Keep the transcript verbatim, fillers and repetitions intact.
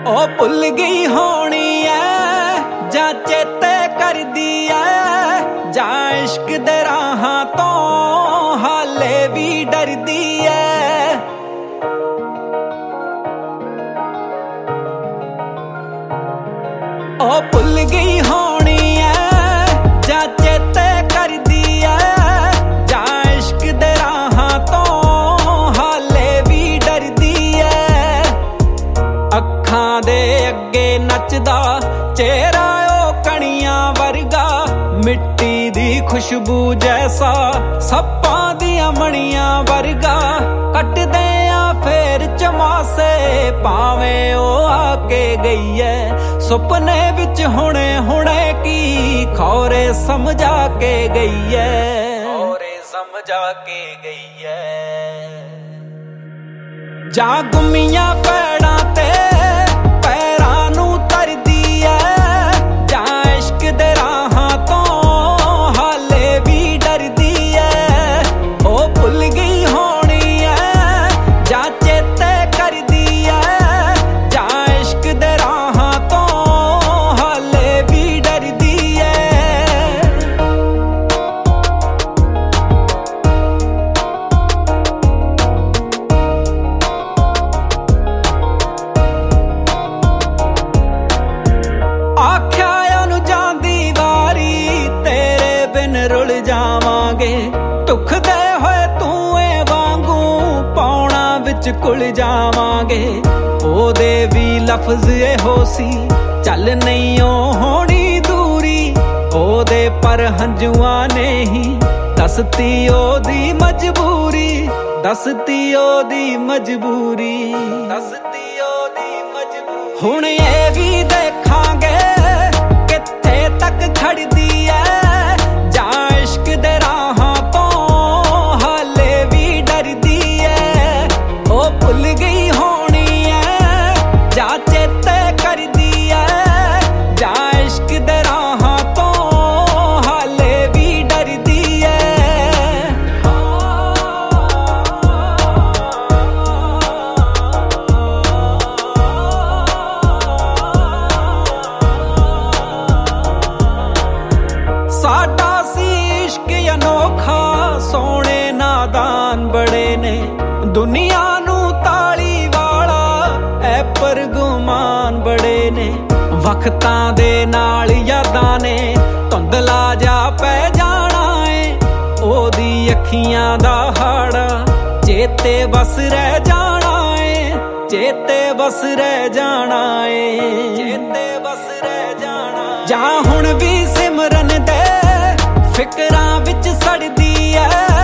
ओ भुल गई होनी है जा चेते कर दिया जा इश्क दे राहां तो हाले भी डर दी है। ओ भुल गई होनी है जा चेते कर दिया जा इश्क दे राहां तो हाले भी डर दी है। अखां दे अगे नचदा चेहरा ओ कणियां वर्गा मिट्टी दी खुशबू जैसा सप्पां दियां मणियां वर्गा कटदे आ फेर चमासे भावें ओ आके गई है सुपने विच हुणे हुणे की खौरे समझा के गई है खौरे समझा के गई है। जा गुमियां पैड़ां ते पैरां नूं तरदी है जा इश्क दे राहां तो हाले भी डरदी है। ओ भुल गई होनी है जा चेते कर दिया जा इश्क दे राहां तो हाले भी डरदी है। आख्या अनु जांदी वारी तेरे बिन रुल जावांगे टुख दे होए तू ए वांगू पौना विच कुल जावांगे। ओदे भी लफ्ज एहो सी चल नहीं ओ होनी दूरी ओदे पर हंजुआं ने ही दसती ओदी मजबूरी दसती ओदी मजबूरी दसती ओदी मजबूरी। हुण ये भी देखांगे कित्थे तक खड़दी है जा इश्क दे राहां तो हाले भी डरदी है। ओ भुल गई होनी है जा चेते कर दिया जा इश्क दे राहां तो हाले भी डरदी है। साडा सी इश्क अनोखा सोने नादान बड़े ने दुनिया नू ताली वाला ऐ पर गुमान बड़े ने वक्तां दे नाल यादां ने धुंधला जा पै जाना है ओदी अखियां दा हाड़ा चेते बस रह जाना है चेते बस रह जाना है चेते बस रह जाना। जा हुण भी सिमरन दे फिकरां विच सड़दी है